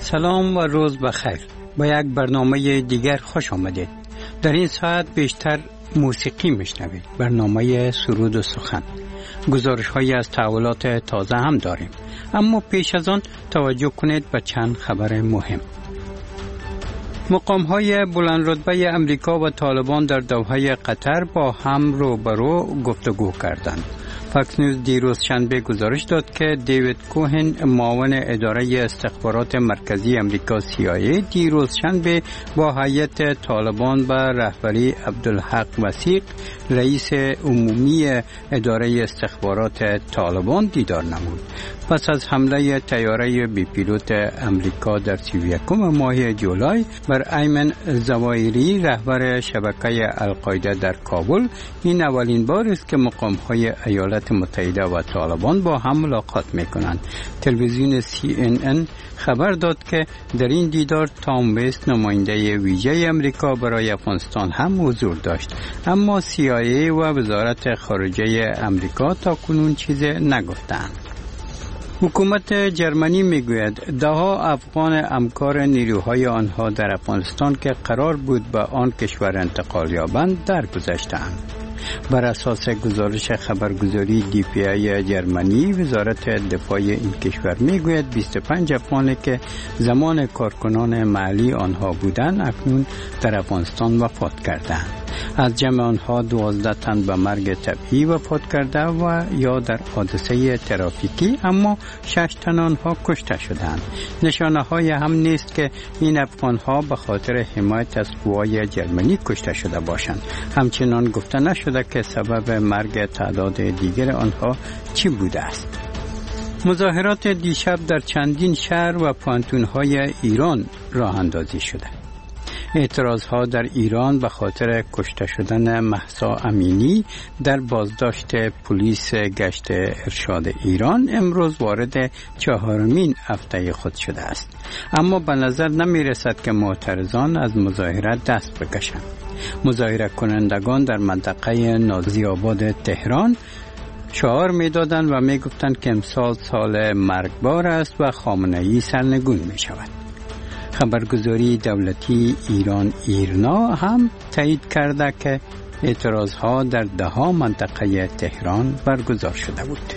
سلام و روز بخیر. با یک برنامه دیگر خوش آمدید. در این ساعت بیشتر موسیقی میشنوید. برنامه سرود و سخن. گزارش هایی از تحولات تازه هم داریم. اما پیش از آن توجه کنید به چند خبر مهم. مقام های بلند رتبه امریکا و طالبان در دوحه قطر با هم روبرو گفتگو کردند. فاکس نیوز دیروز شنبه گزارش داد که دیوید کوهن معاون اداره استخبارات مرکزی امریکا CIA دیروز شنبه با هیئت طالبان و رهبری عبدالحق وثیق رئیس عمومی اداره استخبارات طالبان دیدار نمود. پس از حمله طیاره بی پیلوت امریکا در 31 ماه جولای بر ایمن زوایری رهبر شبکه القاعده در کابل، این اولین بار است که مقام‌های ایالات متحده و طالبان با هم ملاقات می‌کنند. تلویزیون CNN خبر داد که در این دیدار تام وست نماینده ویژه امریکا برای افغانستان هم حضور داشت، اما CIA و وزارت خارجه امریکا تاکنون چیزی نگفتند. حکومت جرمنی میگوید دهها افغان همکار نیروهای آنها در افغانستان که قرار بود به آن کشور انتقال یابند درگذشتند. بر اساس گزارش خبرگزاری DPA جرمنی، وزارت دفاع این کشور میگوید 25 افغانی که زمان کارکنان محلی آنها بودند اکنون در افغانستان وفات کردند. از جمع آنها 12 تن به مرگ طبیعی وفات کرده و یا در حادثه ترافیکی، اما 6 تن آنها کشته شدند. نشانه های هم نیست که این افغان ها به خاطر حمایت از قوای جرمنی کشته شده باشند. همچنان گفته نشده که سبب مرگ تعداد دیگر آنها چی بوده است. مظاهرات دیشب در چندین شهر و پانتون‌های ایران راه اندازی شده. اعتراضها در ایران به خاطر کشته شدن مهسا امینی در بازداشت پلیس گشت ارشاد ایران امروز وارد 4مین هفته خود شده است، اما به نظر نمی رسد که معترضان از مظاهره دست بکشند. مظاهره کنندگان در منطقه نازی آباد تهران شعار می دادند و می گفتند که امسال سال مرگبار است و خامنه‌ای سرنگون می شود. خبرگزاری دولتی ایران ایرنا هم تایید کرده که اعتراضها در دهها منطقه تهران برگزار شده بود.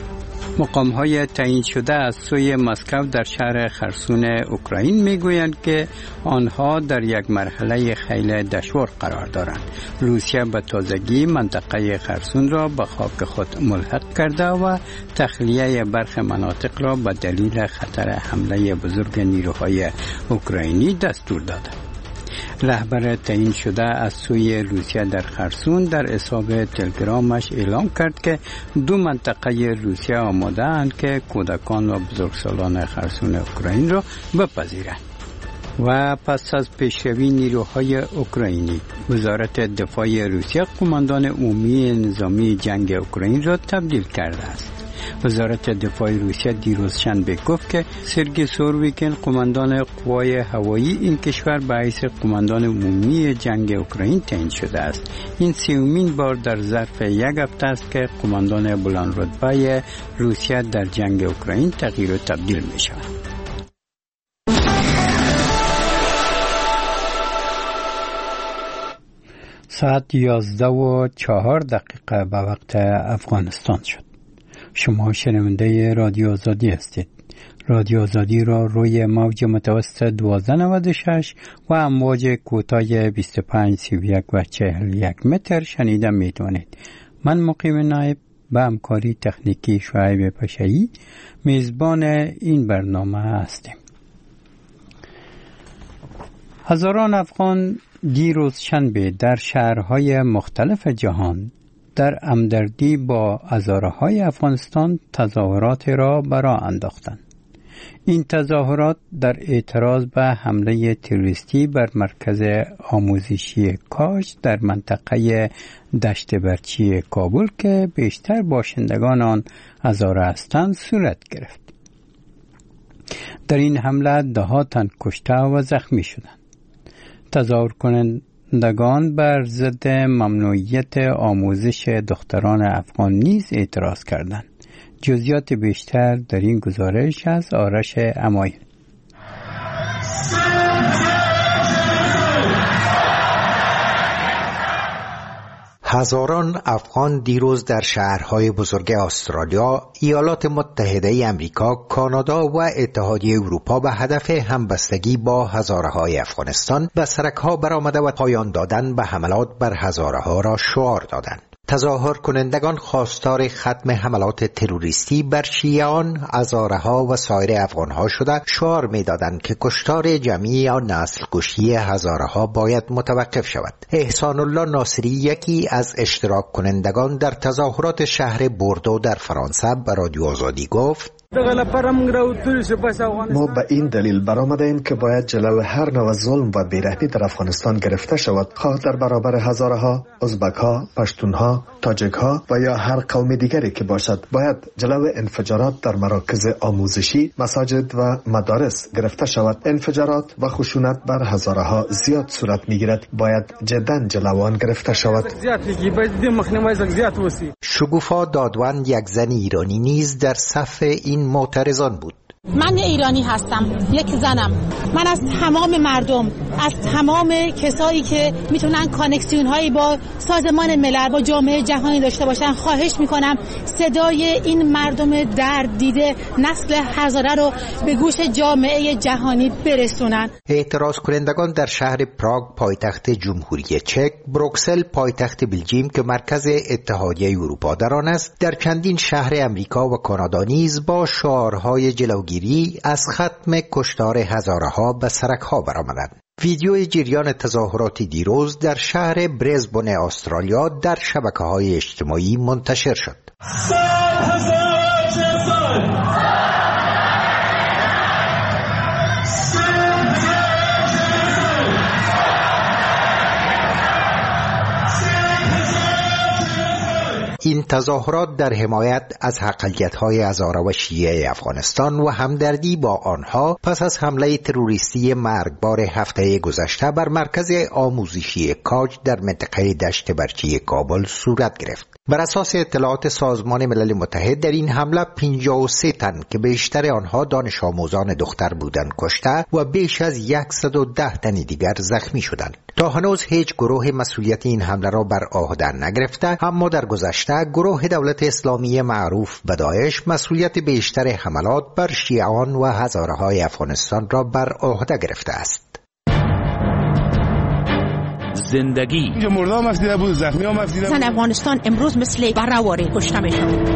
مقام‌های تعیین شده از سوی مسکو در شهر خرسون اوکراین میگویند که آنها در یک مرحله خیلی دشوار قرار دارند. روسیه به تازگی منطقه خرسون را به خاک خود ملحق کرده و تخلیه برخی مناطق را به دلیل خطر حمله بزرگ نیروهای اوکراینی دستور داده. رهبر تعیین شده از سوی روسیه در خرسون در حساب تلگرامش اعلام کرد که 2 منطقه روسیه آماده اند که کودکان و بزرگسالان خرسون اوکراین را بپذیرند. و پس از پیشروی نیروهای اوکراینی، وزارت دفاع روسیه قماندان عمومی نظامی جنگ اوکراین را تبدیل کرده است. وزارت دفاع روسیه دیروز شنبه گفت که سرگئی سورویکین قماندان قوای هوایی این کشور به حیث قماندان عمومی جنگ اوکراین تعیین شده است. این 30مین بار در ظرف یک هفته است که قماندان بلند رتبه روسیه در جنگ اوکراین تغییر و تبدیل می شود. ساعت 11:04 به وقت افغانستان شد. شما شنونده رادیو آزادی هستید. رادیو آزادی را روی موج متوسط 1296 و امواج کوتاه 25 31 و 41 متر شنیده می توانید. من مقیم نایب به همکاری تکنیکی شعیب پشایی میزبان این برنامه هستیم. هزاران افغان دیروز شنبه در شهرهای مختلف جهان در همدردی با هزاره‌های افغانستان تظاهرات را برآ انداختند. این تظاهرات در اعتراض به حمله تروریستی بر مرکز آموزشی کاج در منطقه دشت برچی کابل که بیشتر باشندگان آن هزاره هستند صورت گرفت. در این حمله 10 تن کشته و زخمی شدند. تظاهر کنندگان بر ضد ممنوعیت آموزش دختران افغان نیز اعتراض کردند. جزئیات بیشتر در این گزارش از آرش امایل. هزاران افغان دیروز در شهرهای بزرگ استرالیا، ایالات متحده امریکا، کانادا و اتحادیه اروپا به هدف همبستگی با هزاره‌های افغانستان به سرک‌ها برآمده و پایان دادن به حملات بر هزاره‌ها را شعار دادند. تظاهر کنندگان خواستار ختم حملات تروریستی بر شیعیان، هزاره‌ها و سایر افغان‌ها شده شعار می‌دادند که کشتار جمعی یا نسل کشی هزاره‌ها باید متوقف شود. احسان الله ناصری، یکی از اشتراک کنندگان در تظاهرات شهر بوردو در فرانسه، به رادیو آزادی گفت: ما به این دلیل برآمدیم که باید جلو هر نوع ظلم و بیرحمی در افغانستان گرفته شود، خواه در برابر هزاره‌ها، ازبک‌ها، پشتون‌ها، تاجک‌ها و یا هر قوم دیگری که باشد. باید جلو انفجارات در مراکز آموزشی، مساجد و مدارس گرفته شود. انفجارات و خشونت بر هزاره‌ها زیاد صورت می‌گیرد، باید جداً جلو آن گرفته شود. شگوفا دادوان، یک زن ایرانی نیز در صف این معترضان بود. من ایرانی هستم، یک زنم. من از تمام مردم، از تمام کسایی که میتونن کانکسیون هایی با سازمان ملل، با جامعه جهانی داشته باشن، خواهش میکنم صدای این مردم درد دیده نسل هزاره رو به گوش جامعه جهانی برسونن. اعتراض کنندگان در شهر پراگ، پایتخت جمهوری چک، بروکسل، پایتخت بلژیم که مرکز اتحادیه اروپا در آن است، در چندین شهر امریکا و کانادا نیز با شعارهای جلوگیری از ختم کشتار هزاره‌ها به سرک‌ها برآمدند. ویدیوی جریان تظاهرات دیروز در شهر برزبن استرالیا در شبکه‌های اجتماعی منتشر شد. این تظاهرات در حمایت از اقلیت‌های هزاره و شیعه افغانستان و همدردی با آنها پس از حمله تروریستی مرگبار هفته گذشته بر مرکز آموزشی کاج در منطقه دشت برچی کابل صورت گرفت. بر اساس اطلاعات سازمان ملل متحد، در این حمله 53 تن که بیشتر آنها دانش آموزان دختر بودند کشته و بیش از 110 تن دیگر زخمی شدند. تا هنوز هیچ گروه مسئولیت این حمله را بر عهده نگرفته، اما در گذشته گروه دولت اسلامی معروف به داعش مسئولیت بیشتر حملات بر شیعیان و هزاره‌های افغانستان را بر عهده گرفته است. زندگی مردم مفیده بود، زخمی ها مفیده بود. زن افغانستان امروز مثل برنواری کشته میشن.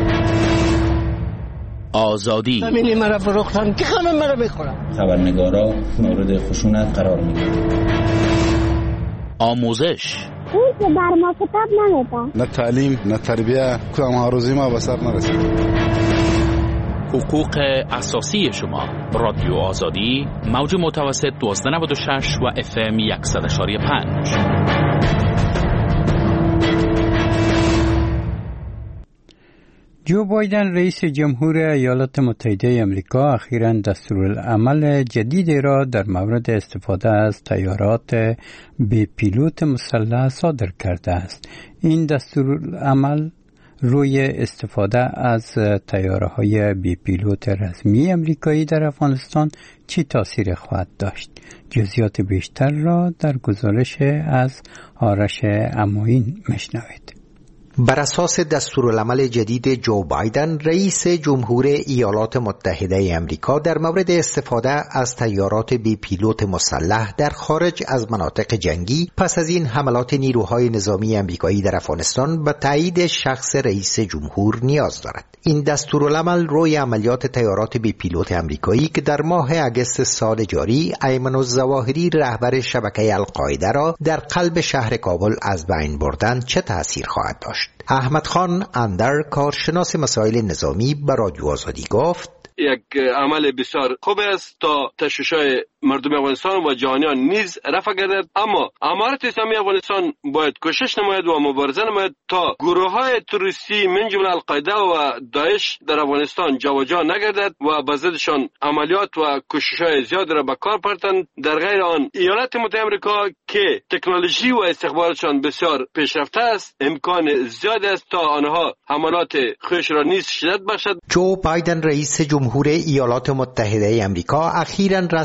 آزادی همینی مرا فروختن که همه مرا بخورن. خبرنگارا مورد خشونت قرار میگیرن. آموزش اون که بر ما کتاب نمیدن. نه تعلیم، نه تربیه، کدام ها روزی ما به سر نرسید. حقوق اساسی شما. رادیو آزادی، موج متوسط 1296 و FM 100.5. جو بایدن رئیس جمهور ایالات متحده آمریکا اخیراً دستورالعمل جدیدی را در مورد استفاده از طیارات بی پیلوت مسلح صادر کرده است. این دستورالعمل روی استفاده از طیاره‌های بی پیلوت رسمی آمریکایی در افغانستان چی تاثیر خواهد داشت؟ جزئیات بیشتر را در گزارش از آرش اماین میشنوید. بر اساس دستورالعمل جدید جو بایدن، رئیس جمهور ایالات متحده آمریکا در مورد استفاده از طیارات بی پیلوت مسلح در خارج از مناطق جنگی پس از این حملات نیروهای نظامی آمریکایی در افغانستان به تایید شخص رئیس جمهور نیاز دارد. این دستورالعمل روی عملیات طیارات بی پیلوت آمریکایی که در ماه اگست سال جاری ایمن الظواهری رهبر شبکه القاعده را در قلب شهر کابل از بین بردند چه تأثیر خواهد داشت؟ احمد خان اندر، کارشناس مسائل نظامی، به رادیو آزادی گفت: یک عمل بسیار خوب است تا تشویش‌های مردم افغانستان و جهانیان نیز رفع گردد، اما امارت اسلامی افغانستان باید کوشش نماید و مبارزه نماید تا گروه‌های تروریستی من جمله القاعده و داعش در افغانستان جابجا نگردد و به ضدشان عملیات و کوشش‌های زیاد را به کار برتند. در غیر آن ایالات متحده آمریکا که تکنولوژی و استخباراتشان بسیار پیشرفته است، امکان زیاد است تا آنها حملات خویش را نیز شدت بخشد. جو بایدن رئیس جمهور ایالات متحده آمریکا اخیراً رسما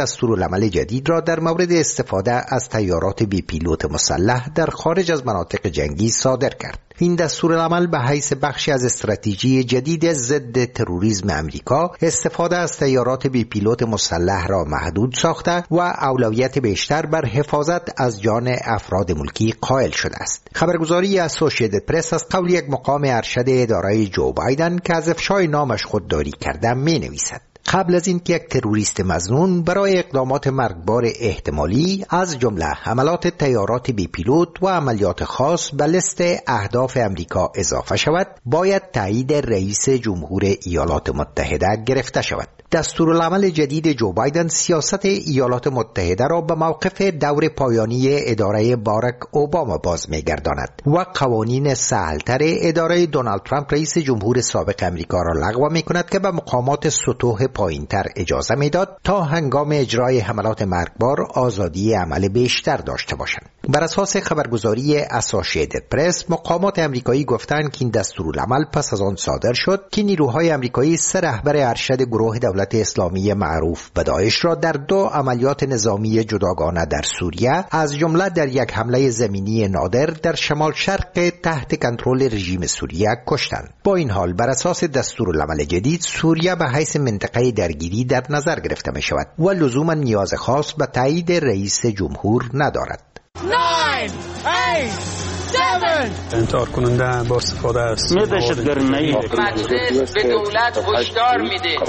دستورالعمل جدید را در مورد استفاده از طیارات بی پیلوت مسلح در خارج از مناطق جنگی صادر کرد. این دستورالعمل به حیث بخشی از استراتژی جدید ضد تروریسم امریکا استفاده از طیارات بی پیلوت مسلح را محدود ساخته و اولویت بیشتر بر حفاظت از جان افراد ملکی قائل شده است. خبرگزاری اسوسییتد پرس از قول یک مقام ارشد اداره جو بایدن که از افشای نامش خودداری کرده می‌نویسد: قبل از اینکه یک تروریست مظنون برای اقدامات مرگبار احتمالی از جمله حملات طیارات بی پیلوت و عملیات خاص به لیست اهداف امریکا اضافه شود، باید تایید رئیس جمهور ایالات متحده گرفته شود. دستورالعمل جدید جو بایدن سیاست ایالات متحده را به موقف دور پایانی اداره باراک اوباما باز می‌گرداند و قوانین سهل‌تر اداره دونالد ترامپ رئیس جمهور سابق امریکا را لغو می‌کند که به مقامات سطوح پایین‌تر اجازه می‌داد تا هنگام اجرای حملات مرگبار آزادی عمل بیشتر داشته باشند. بر اساس خبرگزاری اسوسییتد پرس، مقامات امریکایی گفتند که این دستورالعمل پس از آن صادر شد که نیروهای امریکایی 3 رهبر ارشد گروه دولت اسلامی معروف به داعش را در 2 عملیات نظامی جداگانه در سوریه، از جمله در یک حمله زمینی نادر در شمال شرق تحت کنترل رژیم سوریه کشتند. با این حال بر اساس دستورالعمل جدید، سوریه به حیث منطقه درگیری در نظر گرفته می شود و لزوما نیاز خاص به تایید رئیس جمهور ندارد. 9 8 7 انکار کننده با استفاده است. مجلس به دولت هشدار میده.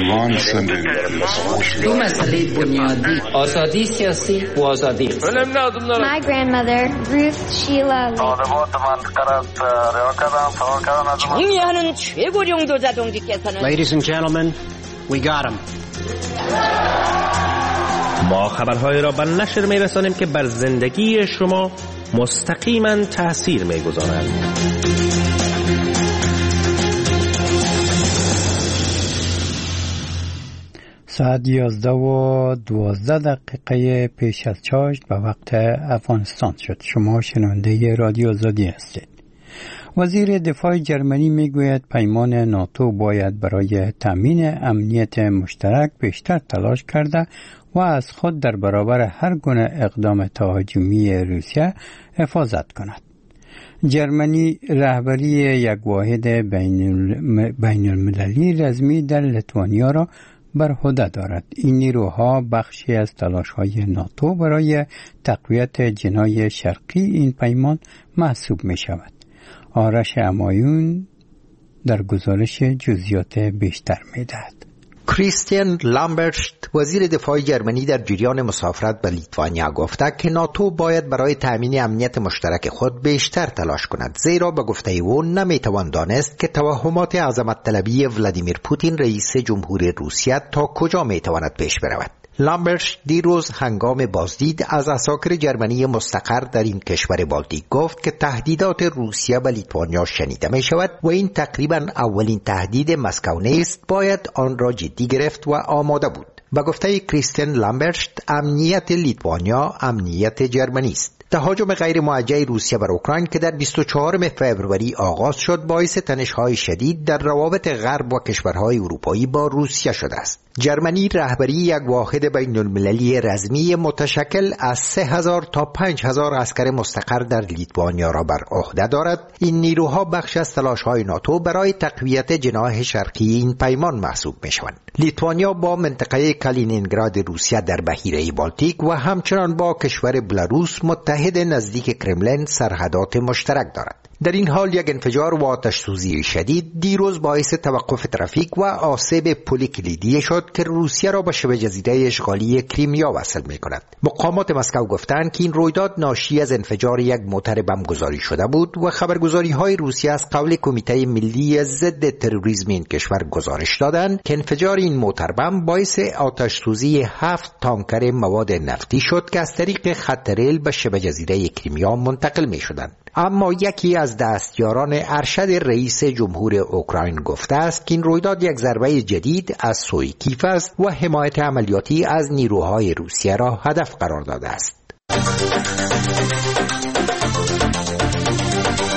دو مسئله بنیادی: آزادی سیاسی و آزادی. My grandmother, Ruth Sheila 정의하는 최고령도 자동직께서는 Ladies and gentlemen, we got him. ما خبرهای را به نشر می‌رسانیم که بر زندگی شما مستقیما تأثیر می‌گذارند. ساعت 11:12 پیش از چاشت به وقت افغانستان شد. شما شنونده رادیو آزادی هستید. وزیر دفاع جرمنی میگوید پیمان ناتو باید برای تامین امنیت مشترک بیشتر تلاش کرده و از خود در برابر هر گونه اقدام تهاجمی روسیه حفاظت کند. جرمنی رهبری یک واحد بین المللی رزمی در لیتوانیا را بر عهده دارد. این نیروها بخشی از تلاش‌های ناتو برای تقویت جناح شرقی این پیمان محسوب می شود. آرش امایون در گزارش جزئیات بیشتر می‌دهد. کریستین لامبرشت وزیر دفاع جرمنی در جریان مسافرت به لیتوانیا گفته که ناتو باید برای تأمین امنیت مشترک خود بیشتر تلاش کند، زیرا به گفته او نمیتوان دانست که توهمات عظمت طلبی ولادیمیر پوتین رئیس جمهور روسیه تا کجا میتواند پیش برود. لامبرش دیروز هنگام بازدید از عساکر جرمنی مستقر در این کشور بالتیک گفت که تهدیدات روسیه به لیتوانیا شنیده می شود و این تقریبا اولین تهدید مسکو نیست، باید آن را جدی گرفت و آماده بود. به گفته کریستین لامبرشت، امنیت لیتوانیا امنیت جرمنی است. تهاجم غیر موجه روسیه بر اوکراین که در 24 فوریه آغاز شد باعث تنش‌های شدید در روابط غرب و کشورهای اروپایی با روسیه شده است. جرمنی رهبری یک واحد بین المللی رزمی متشکل از 3000 تا 5000 عسکر مستقر در لیتوانیا را بر عهده دارد. این نیروها بخش از تلاش‌های ناتو برای تقویت جناح شرقی این پیمان محسوب می‌شوند. لیتوانیا با منطقه کالینینگراد روسیه در بحیره بالتیک و همچنان با کشور بلاروس متحد نزدیک کرملین سرحدات مشترک دارد. در این حال یک انفجار و آتش‌سوزی شدید دیروز باعث توقف ترافیک و آسیب پل کلیدی شد که روسیه را به شبه جزیره اشغالی کریمیا وصل می‌کند. مقامات مسکو گفتند که این رویداد ناشی از انفجار یک موتر بمبگذاری شده بود و خبرگزاری‌های روسیه از قول کمیته ملی ضد تروریسم این کشور گزارش دادند که انفجار این موتر بمب باعث آتش‌سوزی 7 تانکر مواد نفتی شد که از طریق خط ریل به شبه جزیره کریمیا منتقل می‌شدند. اما یکی از دستیاران ارشد رئیس جمهور اوکراین گفته است که این رویداد یک ضربه جدید از سوی کیف است و حمایت عملیاتی از نیروهای روسیه را هدف قرار داده است.